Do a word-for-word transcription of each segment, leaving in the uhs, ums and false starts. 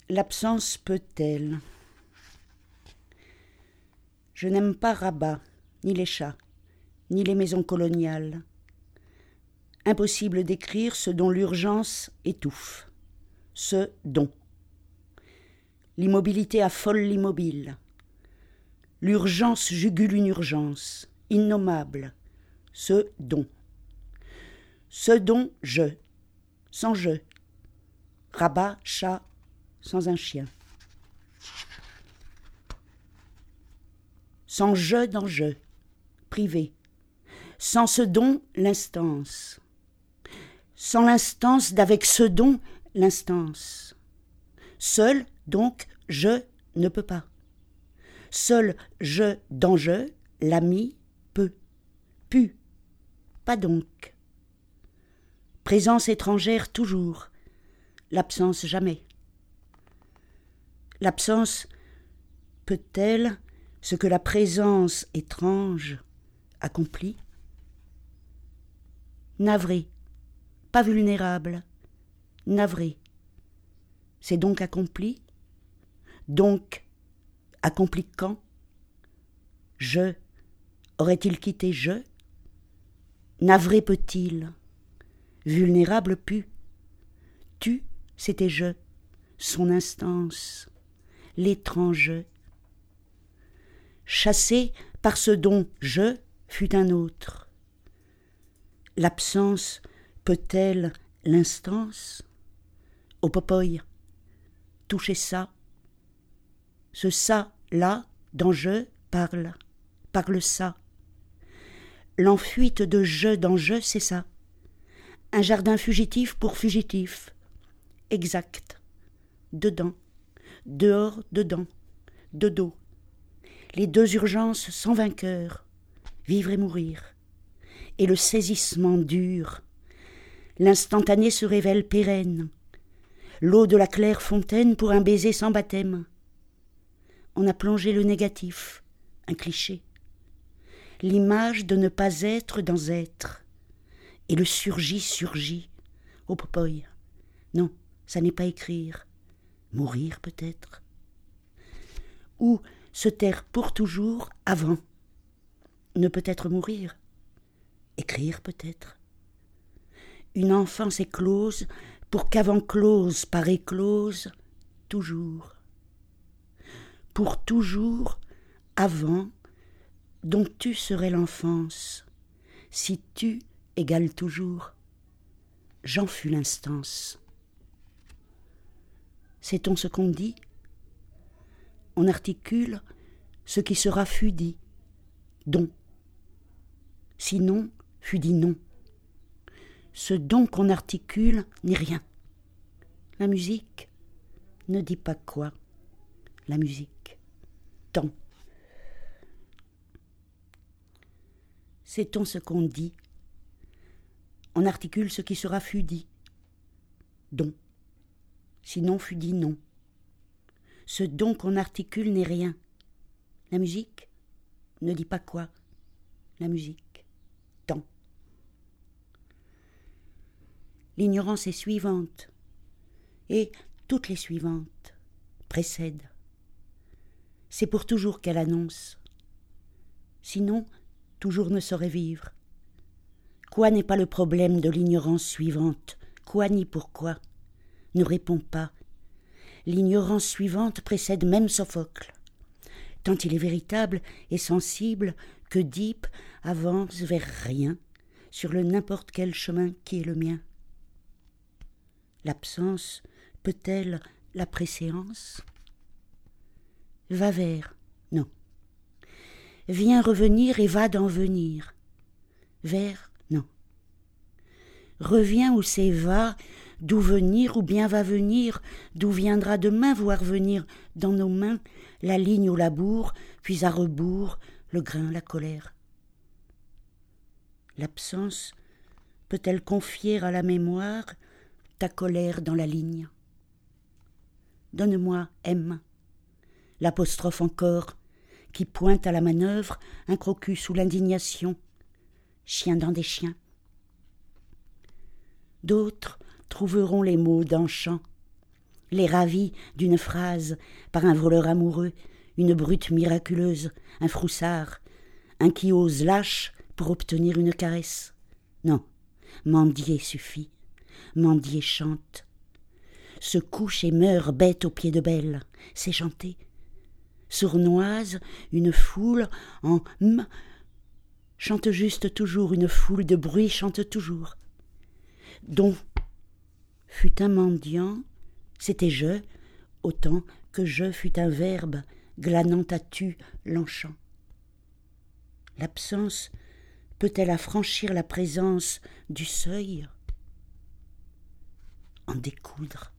L'absence peut-elle? Je n'aime pas Rabat, ni les chats, ni les maisons coloniales. Impossible d'écrire ce dont l'urgence étouffe, ce dont. L'immobilité affole l'immobile. L'urgence jugule une urgence, innommable, ce dont. Ce dont je, sans je. Rabat, chat, sans un chien. Sans je dans je, privé. Sans ce don, l'instance. Sans l'instance d'avec ce don, l'instance. Seul, donc, je ne peux pas. Seul je dans je, l'ami, peut. Pu, pas donc. Présence étrangère toujours, l'absence jamais. L'absence peut-elle ce que la présence étrange accomplit? Navré, pas vulnérable, navré. C'est donc accompli? Donc, accompli quand? Je, aurait-il quitté je? Navré peut-il? Vulnérable pu? Tu, c'était je, son instance, l'étrange. Chassé par ce dont je fut un autre. L'absence peut-elle l'instance? Au popoï, toucher ça. Ce ça, là, dans je, parle, parle ça. L'enfuite de je dans je, c'est ça. Un jardin fugitif pour fugitif. Exact. Dedans. Dehors, dedans. De dos. Les deux urgences sans vainqueur. Vivre et mourir. Et le saisissement dur. L'instantané se révèle pérenne. L'eau de la claire fontaine pour un baiser sans baptême. On a plongé le négatif, un cliché. L'image de ne pas être dans être. Et le surgit surgit. Au popoï. Non, ça n'est pas écrire. Mourir peut-être. Ou se taire pour toujours avant. Ne peut-être mourir. Écrire peut-être. Une enfance éclose pour qu'avant close par éclose, toujours. Pour toujours, avant, dont tu serais l'enfance, si tu égale toujours, j'en fus l'instance. Sait-on ce qu'on dit? On articule ce qui sera fut dit, don. Sinon, fut dit non. Ce don qu'on articule n'est rien. La musique ne dit pas quoi. La musique, tant. Sait-on ce qu'on dit? On articule ce qui sera fut dit. Don. Sinon fut dit non. Ce don qu'on articule n'est rien. La musique ne dit pas quoi. La musique, tant. L'ignorance est suivante, et toutes les suivantes précèdent. C'est pour toujours qu'elle annonce. Sinon, toujours ne saurait vivre. Quoi n'est pas le problème de l'ignorance suivante? Quoi ni pourquoi? Ne répond pas. L'ignorance suivante précède même Sophocle, tant il est véritable et sensible qu'Oedipe avance vers rien sur le n'importe quel chemin qui est le mien. L'absence peut-elle la préséance? Va vers, non. Viens revenir et va d'en venir. Vers, non. Reviens où c'est va, d'où venir ou bien va venir, d'où viendra demain voir venir dans nos mains la ligne au labour, puis à rebours le grain, la colère. L'absence peut-elle confier à la mémoire ta colère dans la ligne? Donne-moi, M, l'apostrophe encore, qui pointe à la manœuvre un crocus ou l'indignation, chien dans des chiens. D'autres trouveront les mots d'un chant, les ravis d'une phrase par un voleur amoureux, une brute miraculeuse, un froussard, un qui ose lâche pour obtenir une caresse. Non, mendier suffit, mendier chante. Se couche et meurt bête aux pieds de belle, c'est chanter. Sournoise, une foule en m chante juste toujours, une foule de bruit chante toujours. Dont fut un mendiant, c'était je, autant que je fut un verbe glanant à tu l'enchant. L'absence peut-elle affranchir la présence du seuil? En découdre.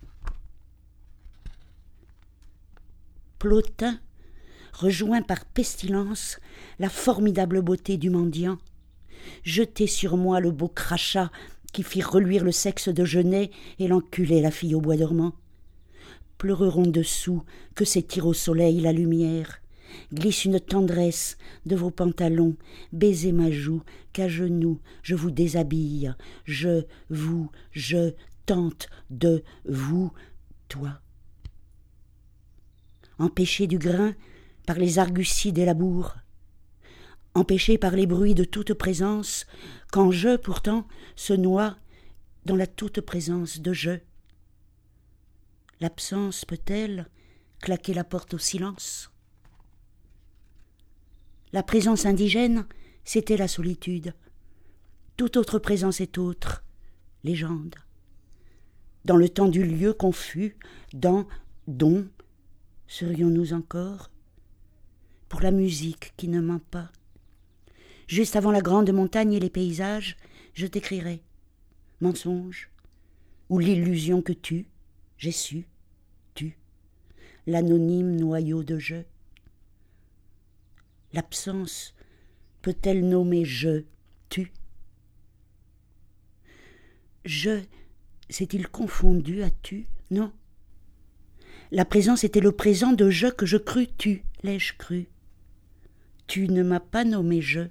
Plotin rejoint par pestilence la formidable beauté du mendiant. Jetez sur moi le beau crachat qui fit reluire le sexe de Genet et l'enculé la fille au bois dormant. Pleureront dessous que s'étire au soleil la lumière. Glisse une tendresse de vos pantalons, baisez ma joue, qu'à genoux je vous déshabille, je, vous, je tente de vous, toi. Empêché du grain par les arguties des labours, empêché par les bruits de toute présence, quand je, pourtant, se noie dans la toute présence de je. L'absence peut-elle claquer la porte au silence? La présence indigène, c'était la solitude. Toute autre présence est autre, légende. Dans le temps du lieu confus, dans, dont, serions-nous encore? Pour la musique qui ne ment pas. Juste avant la grande montagne et les paysages, je t'écrirai mensonge, ou l'illusion que tu, j'ai su, tu, l'anonyme noyau de je. L'absence peut-elle nommer je, tu? Je s'est-il confondu à tu? Non. La présence était le présent de je que je crus tu, l'ai-je cru? Tu ne m'as pas nommé je.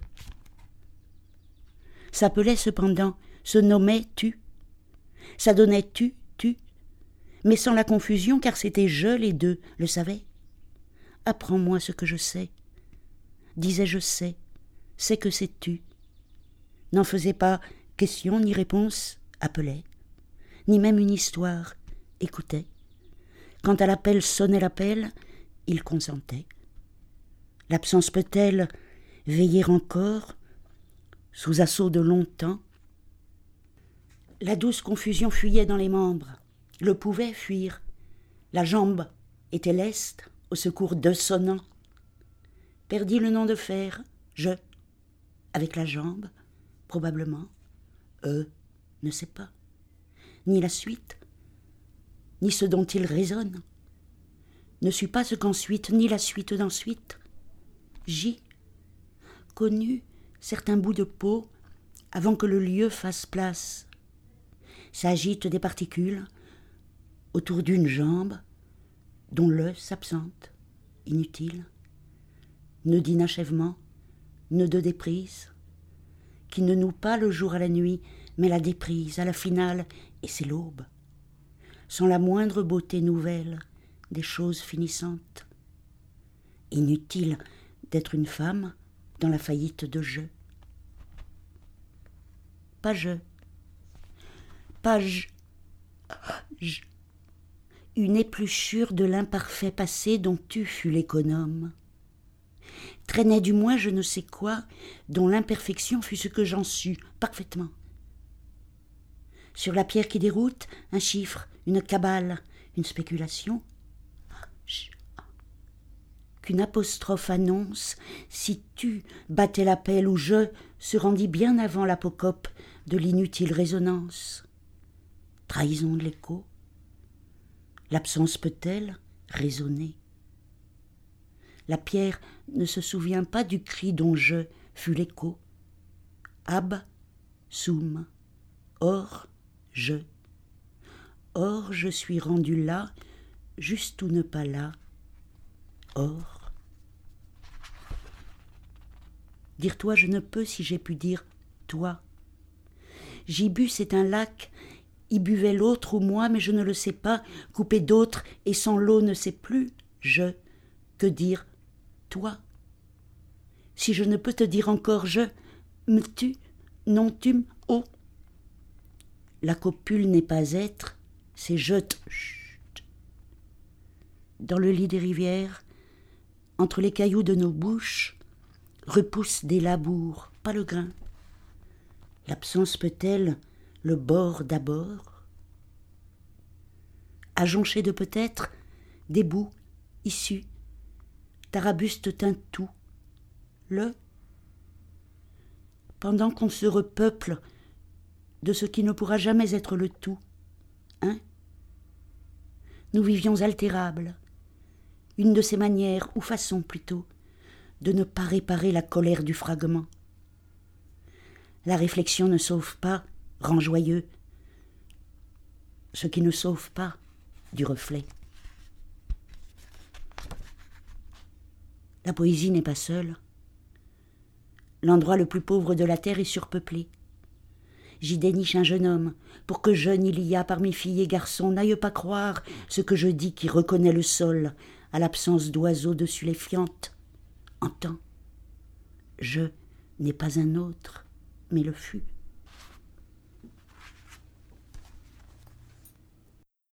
S'appelait cependant, se nommait tu. Ça donnait tu, tu, mais sans la confusion, car c'était je les deux, le savais. Apprends-moi ce que je sais. Disais je sais, c'est que c'est tu. N'en faisait pas question ni réponse, appelait, ni même une histoire, écoutait. Quand à l'appel sonnait l'appel, il consentait. L'absence peut-elle veiller encore, sous assaut de longtemps? La douce confusion fuyait dans les membres, le pouvait fuir. La jambe était leste, au secours de sonnant. Perdit le nom de fer, je, avec la jambe, probablement, eux, ne sait pas, ni la suite, ni ce dont il résonne, ne sut pas ce qu'ensuite, ni la suite d'ensuite. J'y connu certains bouts de peau avant que le lieu fasse place. S'agitent des particules autour d'une jambe dont le s'absente, inutile, nœud d'inachèvement, nœud de déprise, qui ne noue pas le jour à la nuit, mais la déprise à la finale, et c'est l'aube, sans la moindre beauté nouvelle des choses finissantes. Inutile d'être une femme dans la faillite de je. Pas je, pas je, je, une épluchure de l'imparfait passé dont tu fus l'économe. Traînait du moins je ne sais quoi, dont l'imperfection fut ce que j'en sus parfaitement. Sur la pierre qui déroute, un chiffre, une cabale, une spéculation. Qu'une apostrophe annonce, si tu battais l'appel ou je se rendit bien avant l'apocope de l'inutile résonance. Trahison de l'écho. L'absence peut-elle raisonner? La pierre ne se souvient pas du cri dont je fus l'écho. Ab, sum, or, je. Or, je suis rendu là, juste ou ne pas là. Or. Dire toi je ne peux si j'ai pu dire toi. Gibus est un lac y buvait l'autre ou moi, mais je ne le sais pas, coupé d'autres et sans l'eau ne sais plus, je, que dire, toi. Si je ne peux te dire encore je, me tu, non tu m, oh. La copule n'est pas être, c'est je t, chut. Dans le lit des rivières, entre les cailloux de nos bouches, repoussent des labours, pas le grain. L'absence peut-elle le bord d'abord? À joncher de peut-être des bouts issus, t'arabuste teint tout, le pendant qu'on se repeuple de ce qui ne pourra jamais être le tout, hein? Nous vivions altérables, une de ces manières, ou façons plutôt, de ne pas réparer la colère du fragment. La réflexion ne sauve pas, rend joyeux, ce qui ne sauve pas du reflet. La poésie n'est pas seule. L'endroit le plus pauvre de la terre est surpeuplé. J'y déniche un jeune homme, pour que jeune il y a parmi filles et garçons n'aille pas croire ce que je dis qui reconnaît le sol à l'absence d'oiseaux dessus les fientes. Entends, je n'ai pas un autre, mais le fut.